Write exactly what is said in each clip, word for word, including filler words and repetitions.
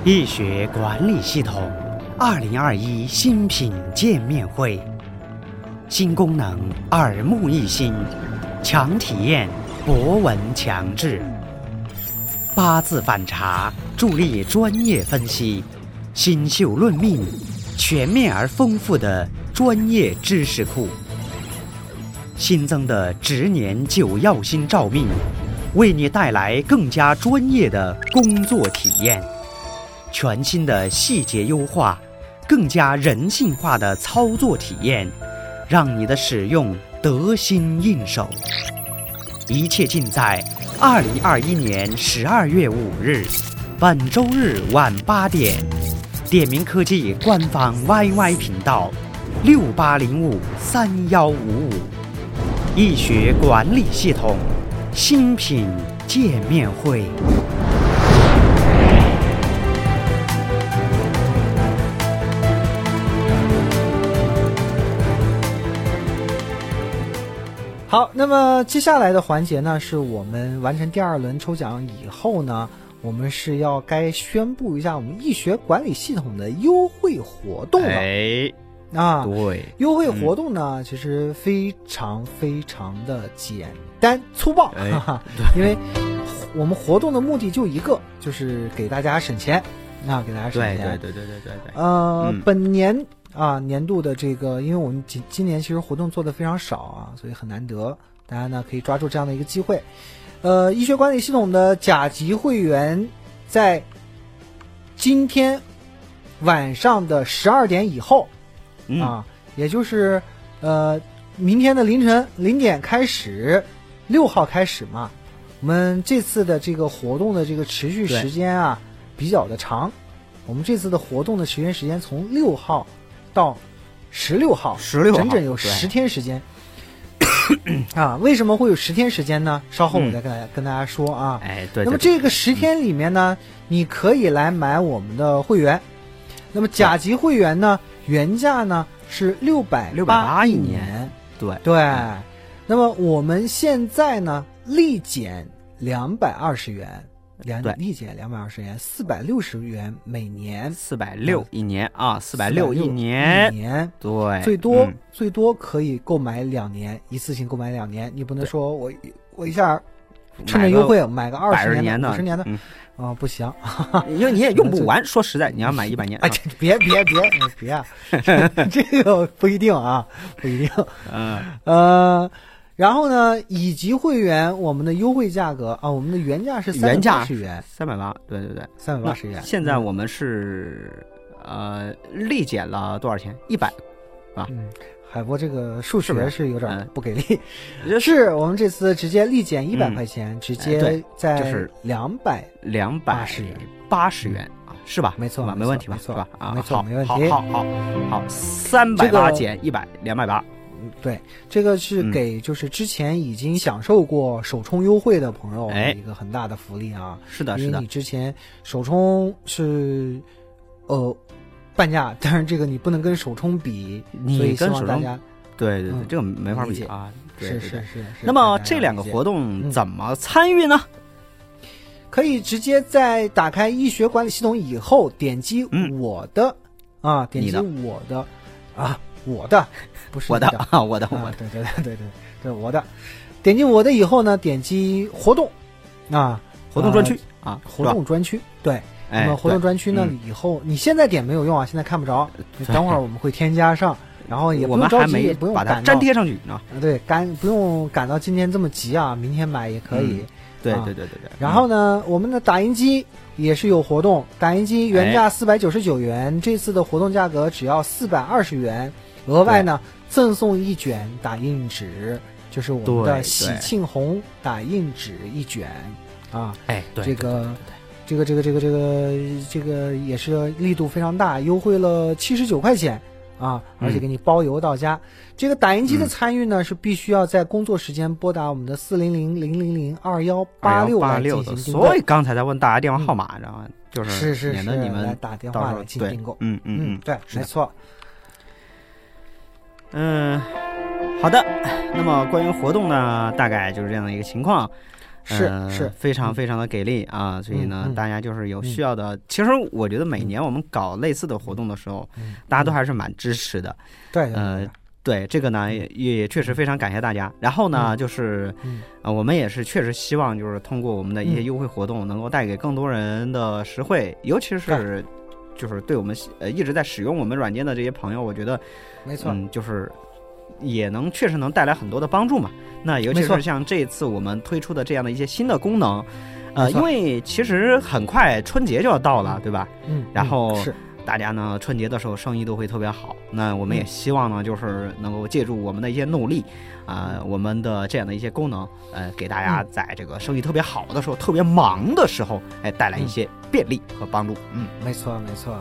易学管理系统二零二一新品见面会，新功能耳目一新，强体验博闻强志，八字反查助力专业分析，新秀论命，全面而丰富的专业知识库。新增的值年九曜星照命，为你带来更加专业的工作体验。全新的细节优化，更加人性化的操作体验，让你的使用得心应手。一切尽在二零二一年十二月五日，本周日晚八点，点名科技官方 Y Y 频道六八零五三幺五五，易学管理系统新品见面会。 好，那么接下来的环节呢，是我们完成第二轮抽奖以后呢，我们是要该宣布一下我们易学管理系统的优惠活动了。 哎， 啊， 对， 优惠活动呢，嗯、其实非常非常的简单粗暴， 哎、 哈哈，因为我们活动的目的就一个，就是给大家省钱，啊，给大家省钱。 对对对对对对对。 呃， 嗯、 本年。啊，年度的这个，因为我们今今年其实活动做的非常少啊，所以很难得，大家呢可以抓住这样的一个机会。呃，易学管理系统的甲级会员在今天晚上的十二点以后， 嗯、 啊，也就是呃明天的凌晨零点开始，六号开始嘛。我们这次的这个活动的这个持续时间啊比较的长，我们这次的活动的持续时间从六号。到十六号， 十六号整整有十天时间啊！为什么会有十天时间呢？稍后我再跟大家、嗯、跟大家说啊。 哎，对。 那么这个十天里面呢，嗯、你可以来买我们的会员。那么甲级会员呢，原价呢是六百六百八一年，对对。嗯、那么我们现在呢，立减两百二十元。两立减两百二十元，四百六十元每年， 四百六一年啊，四百六一年， 一年， 对， 最多、 嗯、 最多可以购买两年，一次性购买两年，你不能说我我一下趁着优惠买个二十年的、五十年的，啊、嗯呃，不行， 因为你也用不完。说实在，你要买一百年， 哎，别别别别啊，这个不一定啊，不一定， 嗯呃。然后呢，乙级会员我们的优惠价格啊，我们的原价是三百八十元， 三百八，对对对， 三百八十元。 现在我们是、嗯、呃立减了多少钱？一百，啊， 嗯，海波这个数学是有点不给力， 是, 是我们这次直接立减一百块钱，嗯、直接在就是两百两百八十元啊，是吧？ 没错， 没问题吧？ 是吧？啊， 没错，没问题。好好好好，三百八减一百，两百八。 对，这个是给就是之前已经享受过首充优惠的朋友一个很大的福利啊！ 是的，是的， 因为你之前首充是呃半价，但是这个你不能跟首充比，所以希望大家对对对， 嗯、 这个没法比啊！对对对是是是是。 那么这两个活动怎么参与呢？ 嗯、可以直接在打开易学管理系统以后，点击我的、嗯、啊，点击我的啊。我的不是我的啊，我的我的， 对对对对对对，我的。点击我的以后呢，点击活动啊， 活动专区啊， 活动专区。对，那么活动专区呢，以后你现在点没有用啊，现在看不着，等会儿我们会添加上，然后也不用着急，也不用把它粘贴上去啊。 对，赶不用赶到今天这么急啊，明天买也可以。 对对对对对。 然后呢，我们的打印机也是有活动，打印机原价四百九十九元，这次的活动价格只要四百二十元。额外呢，赠送一卷打印纸，就是我们的喜庆红打印纸一卷啊。 哎，对， 这个，这个，这个，这个，这个，这个也是力度非常大，优惠了七十九块钱啊，而且给你包邮到家。嗯、这个打印机的参与呢，嗯、是必须要在工作时间拨打我们的四零零零零零二幺八六来进行订购。 所以刚才在问大家电话号码，然后、嗯、就是是是免得你们来打电话来进行订购。 嗯嗯嗯， 对，没错。 嗯，好的。那么关于活动呢，大概就是这样的一个情况。 是、 呃、 是非常非常的给力啊！所以呢、 嗯嗯， 大家就是有需要的、嗯，其实我觉得每年我们搞类似的活动的时候， 嗯、 大家都还是蛮支持的。 对、嗯， 呃。对这个呢，也也确实非常感谢大家。然后呢， 嗯、 就是， 嗯、 呃，我们也是确实希望，就是通过我们的一些优惠活动，能够带给更多人的实惠，嗯、尤其是，就是对我们呃一直在使用我们软件的这些朋友，我觉得， 没错， 嗯，就是也能确实能带来很多的帮助嘛。那尤其是像这一次我们推出的这样的一些新的功能，呃，因为其实很快春节就要到了，对吧？ 嗯， 然后是。 大家呢，春节的时候生意都会特别好。那我们也希望呢，就是能够借助我们的一些努力，啊、呃，我们的这样的一些功能，呃，给大家在这个生意特别好的时候、嗯、特别忙的时候，哎，带来一些便利和帮助。嗯， 没错，没错。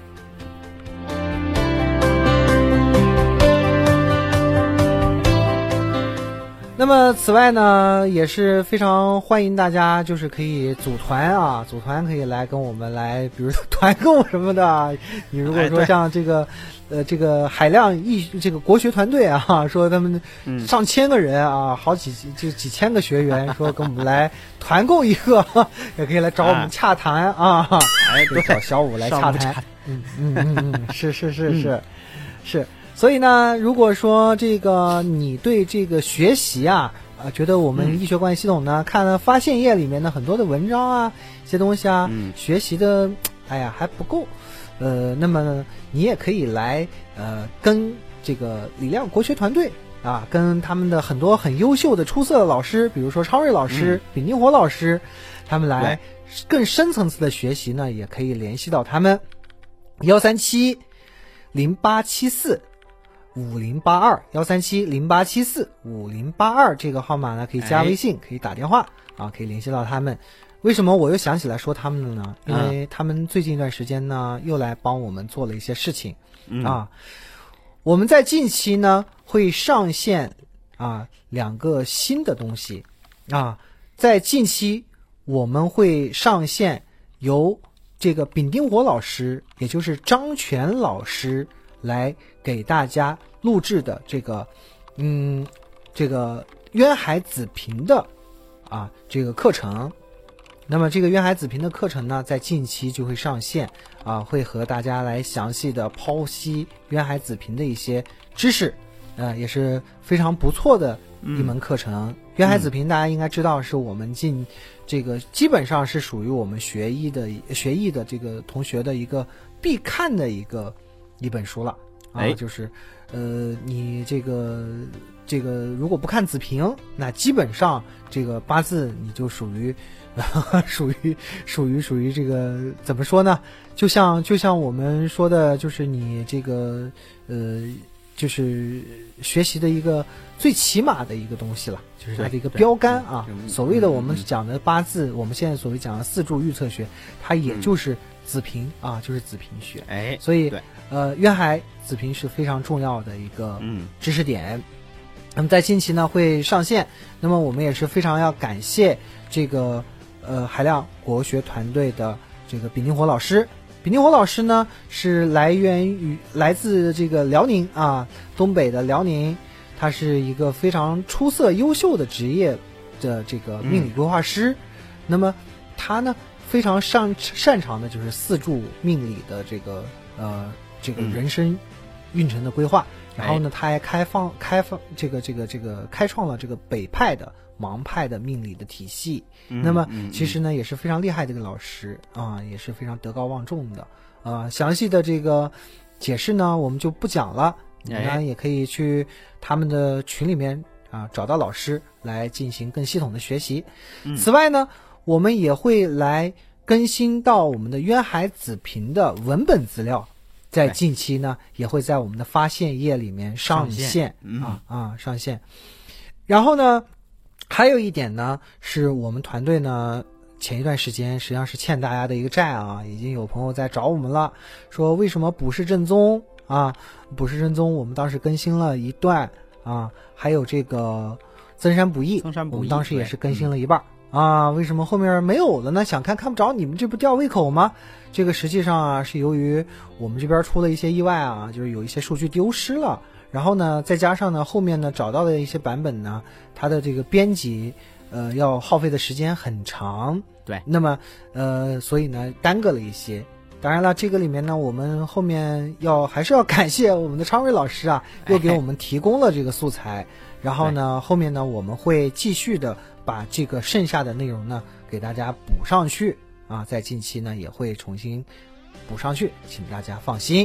那么此外呢，也是非常欢迎大家，就是可以组团啊，组团可以来跟我们来，比如说团购什么的。你如果说像这个，哎、呃，这个海量艺这个国学团队啊，说他们上千个人啊，好几就几千个学员，说跟我们来团购一个，也可以来找我们洽谈啊， 哎，对， 找小五来洽谈。嗯嗯嗯嗯，是是是是、嗯、是。所以呢，如果说这个你对这个学习啊，啊，觉得我们易学管理系统呢，嗯、看了发现页里面的很多的文章啊，一些东西啊， 嗯、 学习的，哎呀还不够，呃，那么你也可以来呃跟这个李亮国学团队啊，跟他们的很多很优秀的出色的老师，比如说超瑞老师、嗯、丙金火老师，他们来更深层次的学习呢，也可以联系到他们幺三七零八七四。五零八二幺三七零八七四五零八二这个号码呢，可以加微信，可以打电话啊，可以联系到他们。为什么我又想起来说他们了呢？因为他们最近一段时间呢，又来帮我们做了一些事情、 嗯、 啊。我们在近期呢会上线啊两个新的东西啊，在近期我们会上线由这个丙丁火老师，也就是张全老师来给大家录制的这个，嗯，这个渊海子平的啊这个课程。那么这个渊海子平的课程呢，在近期就会上线啊，会和大家来详细的剖析渊海子平的一些知识，呃，也是非常不错的一门课程。嗯、渊海子平大家应该知道，是我们进这个基本上是属于我们学医的学艺的这个同学的一个必看的一个。一本书了啊， 哎， 就是，呃，你这个这个如果不看子平，那基本上这个八字你就属于，呃、属于属于属于这个怎么说呢？就像就像我们说的，就是你这个呃，就是学习的一个最起码的一个东西了，就是它的一个标杆啊。所谓的我们讲的八字，嗯、我们现在所谓讲的四柱预测学，它也就是子平、嗯、啊，就是子平学。 哎， 所以。呃，渊海子平是非常重要的一个知识点。嗯、那么在近期呢会上线，那么我们也是非常要感谢这个呃海量国学团队的这个丙丁火老师。丙丁火老师呢是来源于来自这个辽宁啊，东北的辽宁，他是一个非常出色优秀的职业的这个命理规划师。嗯、那么他呢非常擅擅长的就是四柱命理的这个呃。这个人生运程的规划，嗯、然后呢，他还开放开放这个这个这个开创了这个北派的盲派的命理的体系。 嗯、 那么其实呢也是非常厉害的一个老师啊，也是非常德高望重的啊。详细的这个解释呢，我们就不讲了，你们也可以去他们的群里面啊找到老师来进行更系统的学习。 嗯、 此外呢，我们也会来更新到我们的渊海子平的文本资料。在近期呢，也会在我们的发现页里面上线, 上线、嗯、 啊啊上线。然后呢，还有一点呢，是我们团队呢前一段时间实际上是欠大家的一个债啊，已经有朋友在找我们了，说为什么卜筮正宗啊，卜筮正宗我们当时更新了一段啊，还有这个增山补益， 增山补益我们当时也是更新了一半。啊，为什么后面没有了呢？想看看不着，你们这不吊胃口吗？这个实际上啊，是由于我们这边出了一些意外啊，就是有一些数据丢失了，然后呢，再加上呢后面呢找到的一些版本呢，它的这个编辑呃要耗费的时间很长， 对， 那么呃所以呢耽搁了一些。当然了，这个里面呢，我们后面要还是要感谢我们的昌瑞老师啊，又给我们提供了这个素材。然后呢，后面呢，我们会继续的把这个剩下的内容呢给大家补上去啊，在近期呢也会重新补上去，请大家放心。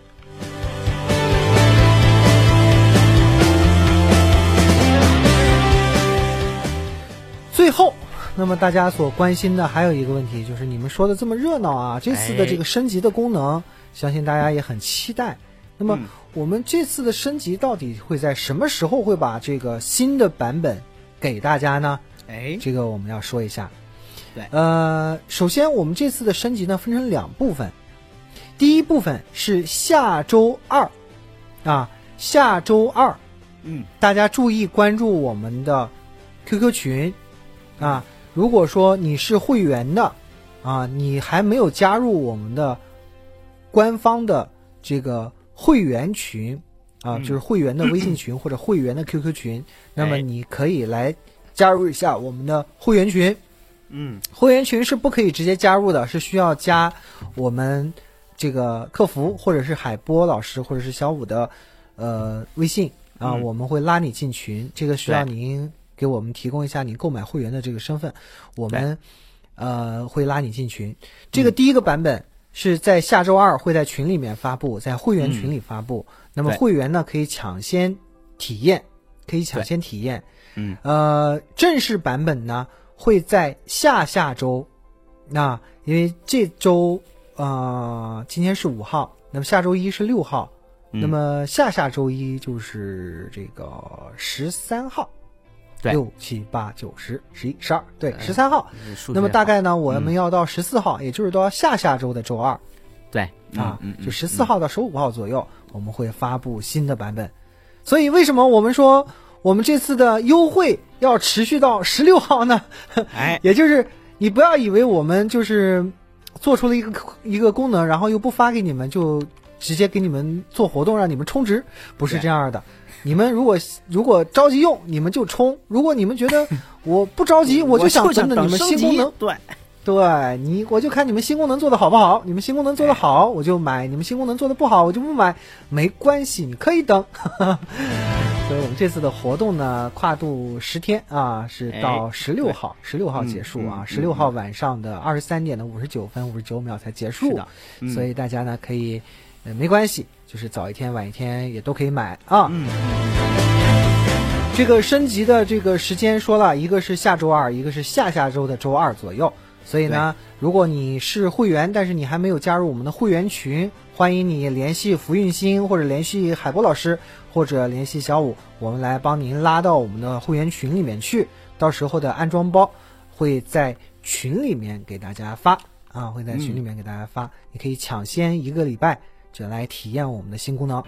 最后，那么大家所关心的还有一个问题，就是你们说的这么热闹啊，这次的这个升级的功能，相信大家也很期待。那么我们这次的升级到底会在什么时候会把这个新的版本给大家呢？ 哎， 这个我们要说一下。 对， 呃，首先我们这次的升级呢分成两部分，第一部分是下周二，啊，下周二， 嗯， 大家注意关注我们的 Q Q 群，啊，如果说你是会员的，啊，你还没有加入我们的官方的这个会员群啊，就是会员的微信群或者会员的 Q Q 群，那么你可以来加入一下我们的会员群。 嗯， 会员群是不可以直接加入的，是需要加我们这个客服或者是海波老师或者是小五的呃微信啊， 嗯、 我们会拉你进群。这个需要您给我们提供一下您购买会员的这个身份，我们呃会拉你进群。这个第一个版本是在下周二会在群里面发布，在会员群里发布。嗯、那么会员呢可以抢先体验，可以抢先体验。 嗯， 呃，正式版本呢会在下下周。那因为这周呃今天是五号，那么下周一是六号，嗯、那么下下周一就是这个十三号。六七八九十十一十二，对，十三号。那么大概呢，我们要到十四号，嗯、也就是到下下周的周二。 对， 啊， 嗯嗯、 就十四号到十五号左右，嗯、我们会发布新的版本。所以为什么我们说我们这次的优惠要持续到十六号呢？ 哎， 也就是你不要以为我们就是做出了一个一个功能，然后又不发给你们，就直接给你们做活动让你们充值，不是这样的。你们如果如果着急用，你们就充；如果你们觉得我不着急，我就想等等你们新功能， 对， 对你我就看你们新功能做的好不好。你们新功能做的好，我就买；你们新功能做的不好，我就不买。没关系，你可以等。所以我们这次的活动呢，跨度十天啊，是到十六号，十六号结束啊，十六号晚上的二十三点的五十九分五十九秒才结束。 是的，嗯、 所以大家呢可以。呃，没关系，就是早一天晚一天也都可以买啊。 嗯， 这个升级的这个时间说了，一个是下周二，一个是下下周的周二左右。所以呢，如果你是会员，但是你还没有加入我们的会员群，欢迎你联系福运星或者联系海波老师或者联系小五，我们来帮您拉到我们的会员群里面去。到时候的安装包会在群里面给大家发啊，会在群里面给大家发，嗯、你可以抢先一个礼拜。就来体验我们的新功能。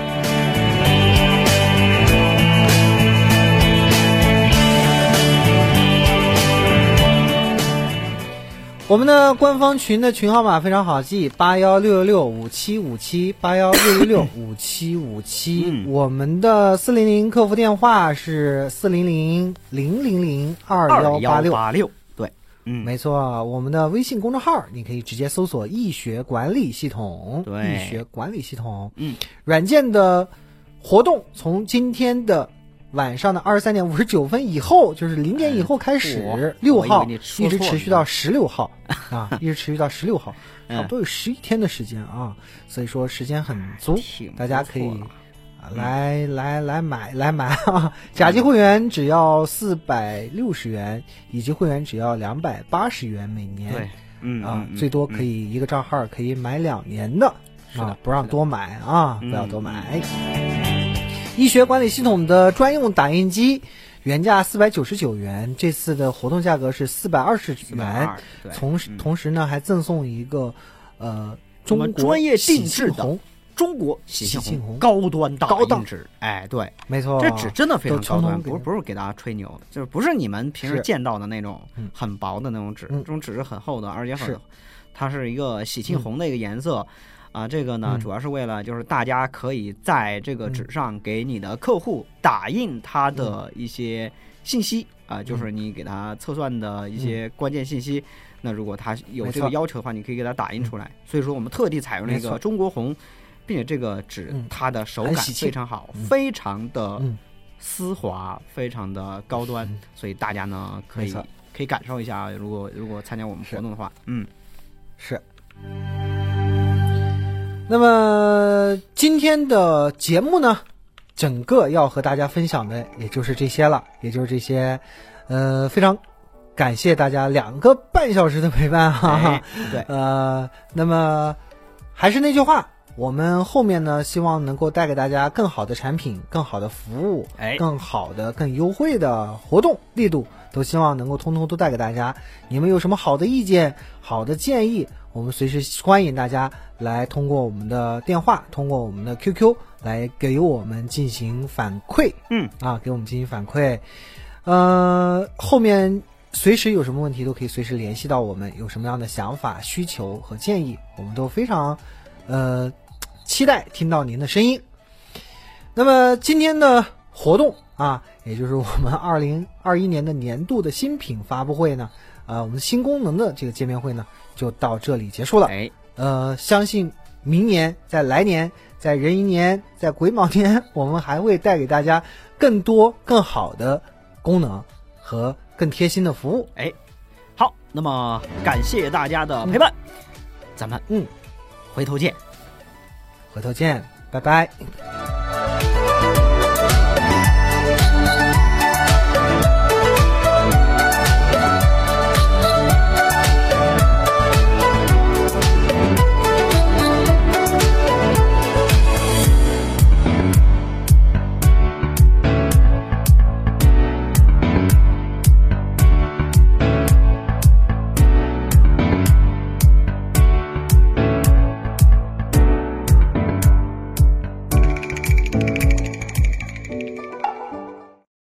我们的官方群的群号码非常好记，八幺六六六五七五七，八幺六六六五七五七。我们的四零零客服电话是四零零零零零二幺八六八六。 嗯，没错，我们的微信公众号你可以直接搜索易学管理系统， 对， 易学管理系统。 嗯， 软件的活动从今天的晚上的二十三点五十九分以后，就是零点以后开始，六、哎、号一直持续到十六号啊，一直持续到十六号，差不多有十一天的时间啊，所以说时间很足，大家可以。来来来买来买啊！甲级会员只要四百六十元，乙级会员只要两百八十元每年。 对，嗯啊， 嗯最多可以一个账号可以买两年的， 是的， 啊，不让多买啊， 不要多买。医学管理系统的专用打印机原价四百九十九元，这次的活动价格是四百二十元，同时、嗯、同时呢还赠送一个呃中国专业定制的。 中国喜庆红高端大印纸，哎，对， 没错， 这纸真的非常高端，不是不是给大家吹牛，就是不是你们平时见到的那种很薄的那种纸， 嗯、 这种纸是很厚的，而且很， 是它是一个喜庆红的一个颜色。嗯、啊，这个呢、嗯、主要是为了就是大家可以在这个纸上给你的客户打印它的一些信息啊、呃，就是你给它测算的一些关键信息。嗯、那如果它有这个要求的话，你可以给它打印出来。嗯、所以说，我们特地采用那个中国红，并且这个纸、嗯、它的手感非常好， 嗯、 非常的丝滑，非常的高端， 嗯、 所以大家呢可以可以感受一下。如果如果参加我们活动的话，嗯， 是。那么今天的节目呢，整个要和大家分享的也就是这些了，也就是这些，呃，非常感谢大家两个半小时的陪伴哈、 哎，对， 呃，那么还是那句话，我们后面呢，希望能够带给大家更好的产品、更好的服务、 哎， 更好的、更优惠的活动力度，都希望能够通通都带给大家。你们有什么好的意见、好的建议，我们随时欢迎大家来通过我们的电话，通过我们的 Q Q 来给我们进行反馈。 嗯， 啊，给我们进行反馈。呃，后面随时有什么问题都可以随时联系到我们，有什么样的想法、需求和建议，我们都非常呃期待听到您的声音。那么今天的活动啊，也就是我们二零二一年的年度的新品发布会呢，呃，我们新功能的这个见面会呢，就到这里结束了。 哎， 呃，相信明年、在来年、在壬寅年、在癸卯年，我们还会带给大家更多、更好的功能和更贴心的服务。 哎，好，那么感谢大家的陪伴，嗯、咱们嗯， 回头见， 回头见，拜拜。